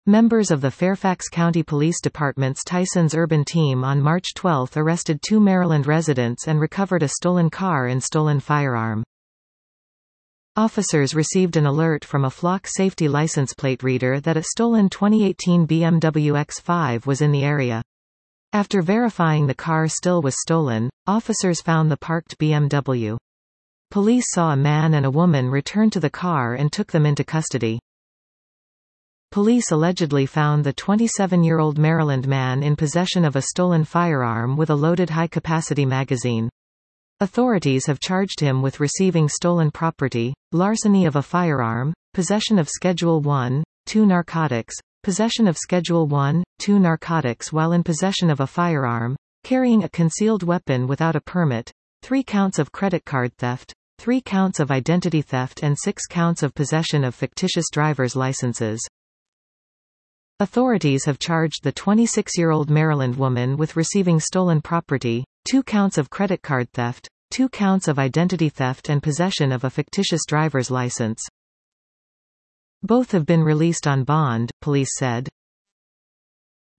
Members of the Fairfax County Police Department's Tysons Urban Team on March 12 arrested 2 Maryland residents and recovered a stolen car and stolen firearm. Officers received an alert from a flock safety license plate reader that a stolen 2018 BMW X5 was in the area. After verifying the car still was stolen, officers found the parked BMW. Police saw a man and a woman return to the car and took them into custody. Police allegedly found the 27-year-old Maryland man in possession of a stolen firearm with a loaded high-capacity magazine. Authorities have charged him with receiving stolen property, larceny of a firearm, possession of Schedule 1, 2 narcotics, possession of Schedule 1, 2 narcotics while in possession of a firearm, carrying a concealed weapon without a permit, 3 counts of credit card theft, 3 counts of identity theft and 6 counts of possession of fictitious driver's licenses. Authorities have charged the 26-year-old Maryland woman with receiving stolen property, 2 counts of credit card theft, 2 counts of identity theft and possession of a fictitious driver's license. Both have been released on bond, police said.